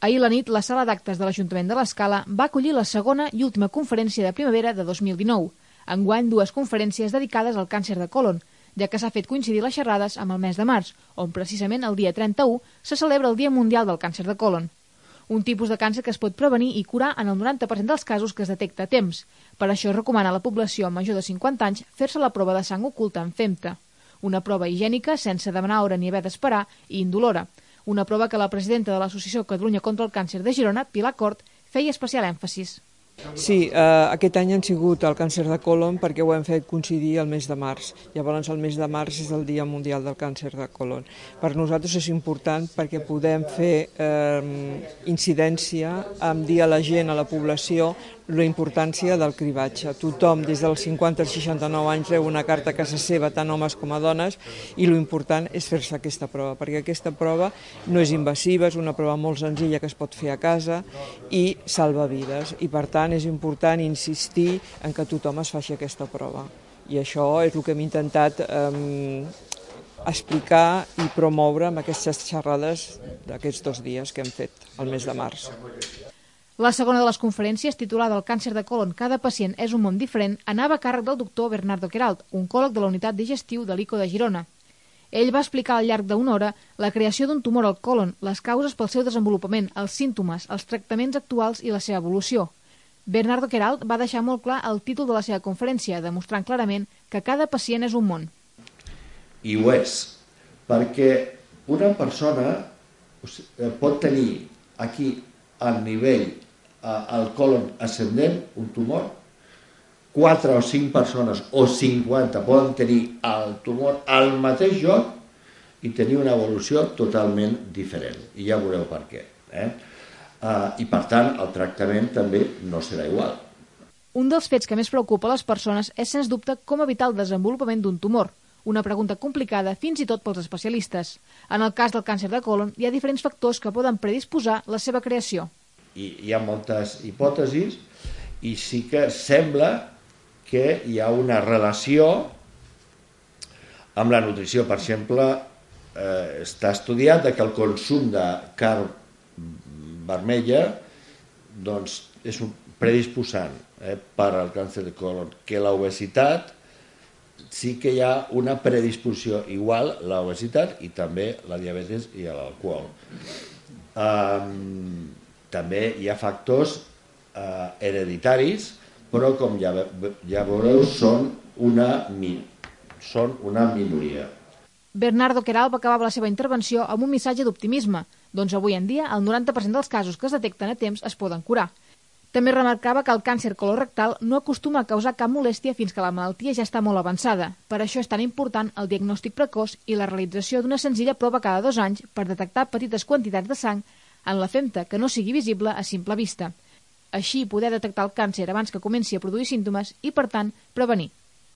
Ahir a la nit, la sala d'actes de l'Ajuntament de l'Escala va acollir la segona i última conferència de primavera de 2019. Enguany, 2 conferències dedicades al càncer de còlon, ja que s'ha fet coincidir les xerrades amb el mes de març, on precisament el dia 31 se celebra el Dia Mundial del Càncer de Còlon. Un tipus de càncer que es pot prevenir i curar en el 90% dels casos que es detecta a temps. Per això es recomana a la població major de 50 anys fer-se la prova de sang oculta en FEMTA. Una prova higiènica, sense demanar hora ni haver d'esperar, i indolora. Una prova que la presidenta de l'Associació Catalunya contra el Càncer de Girona, Pilar Cort, feia especial èmfasis. Sí, aquest any han sigut el càncer de còlon perquè ho hem fet coincidir el mes de març. Llavors el mes de març és el Dia Mundial del Càncer de Còlon. Per nosaltres és important perquè podem fer incidència en dir a la gent, a la població, la importància del cribatge. Tothom, des dels 50 als 69 anys, reu una carta a casa seva, tant homes com a dones, i l'important és fer-se aquesta prova, perquè aquesta prova no és invasiva, és una prova molt senzilla que es pot fer a casa i salva vides. I per tant és important insistir en que tothom es faci aquesta prova. I això és el que hem intentat explicar i promoure amb aquestes xerrades d'aquests 2 dies que hem fet el mes de març. La segona de les conferències, titulada El càncer de còlon, cada pacient és un món diferent, anava a càrrec del doctor Bernardo Queralt, oncòleg de la unitat digestiu de l'ICO de Girona. Ell va explicar al llarg d'una hora la creació d'un tumor al còlon, les causes pel seu desenvolupament, els símptomes, els tractaments actuals i la seva evolució. Bernardo Queralt va deixar molt clar el títol de la seva conferència, demostrant clarament que cada pacient és un món. I ho és, perquè una persona pot tenir aquí al nivell al còlon ascendent, un tumor, 4 o 5 persones o 50 poden tenir el tumor al mateix lloc i tenir una evolució totalment diferent. I ja veureu per què. I per tant, el tractament també no serà igual. Un dels fets que més preocupa les persones és, sens dubte, com evitar el desenvolupament d'un tumor. Una pregunta complicada fins i tot pels especialistes. En el cas del càncer de còlon, hi ha diferents factors que poden predisposar la seva creació. Hi ha moltes hipòtesis i sí que sembla que hi ha una relació amb la nutrició. Per exemple, està estudiat que el consum de carn vermella és un predisposant per al càncer de còlon, que l'obesitat sí que hi ha una predisposició igual, l'obesitat i també la diabetis i l'alcohol. També hi ha factors hereditaris, però com ja veureu són una minoria. Bernardo Queralt va acabar la seva intervenció amb un missatge d'optimisme, doncs avui en dia el 90% dels casos que es detecten a temps es poden curar. També remarcava que el càncer colorectal no acostuma a causar cap molèstia fins que la malaltia ja està molt avançada. Per això és tan important el diagnòstic precoç i la realització d'una senzilla prova cada 2 anys per detectar petites quantitats de sang en la FEMTA que no sigui visible a simple vista. Així poder detectar el càncer abans que comenci a produir símptomes i, per tant, prevenir.